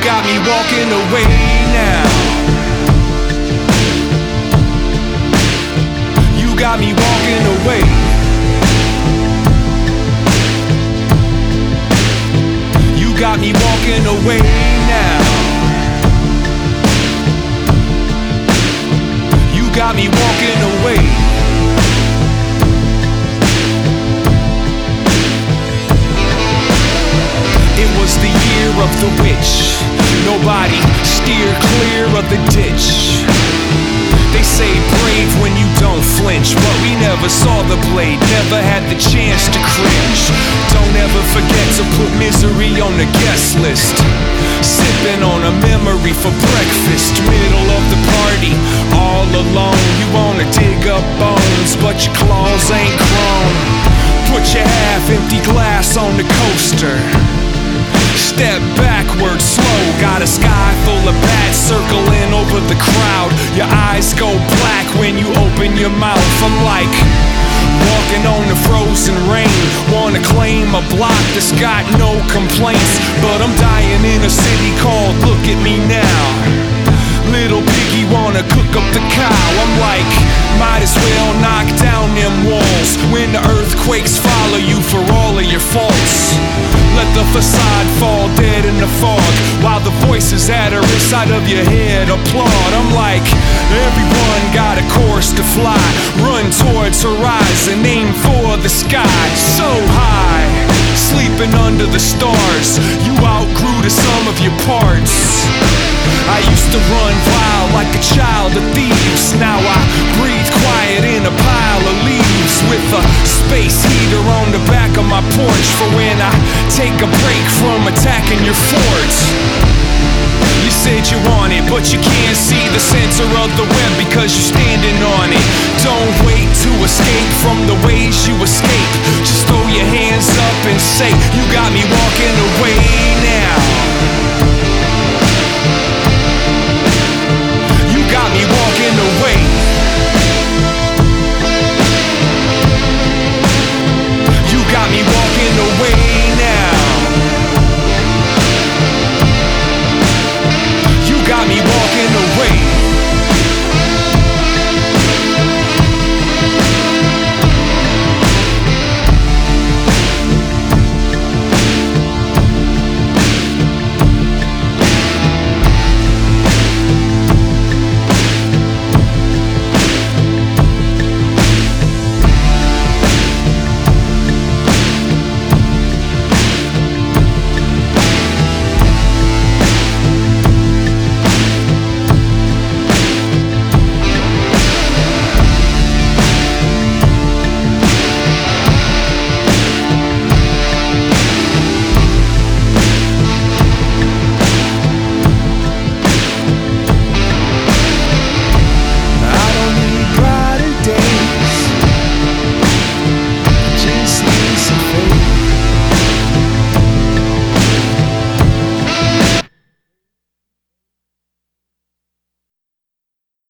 got me walking away now. You got me walking away. You got me walking away now. You got me walking away. It was the year of the witch. Nobody steered clear of the ditch. They say brave when you don't flinch, but we never saw the blade, never had the chance to cringe. Don't ever forget to put misery on the guest list. Sipping on a memory for breakfast. Middle of the party, all alone. You wanna dig up bones, but your claws ain't grown. Put your half-empty glass on the coaster. Step backward, slow. Got a sky full of bats circling over the crowd. Your eyes go black when you open your mouth. I'm like walking on the frozen rain. Wanna claim a block that's got no complaints, but I'm dying in a city called Look at Me Now. Little piggy wanna cook up the cow. I'm like, might as well knock down them walls when the earthquakes follow you for all of your faults. Let the facade fall dead in the fog, while the voices at her inside of your head applaud. I'm like, everyone got a course to fly. Run towards horizon, aim for the sky. So high, sleeping under the stars. You outgrew the sum of your parts. I used to run wild like a child of thieves. Now I breathe quiet in a pile of leaves, with a space heater on the back of my porch for when I take a break from attacking your fort. You said you want it, but you can't see the center of the web because you're standing on it. Don't wait to escape from the ways you escape. Just throw your hands up and say, you got me walking away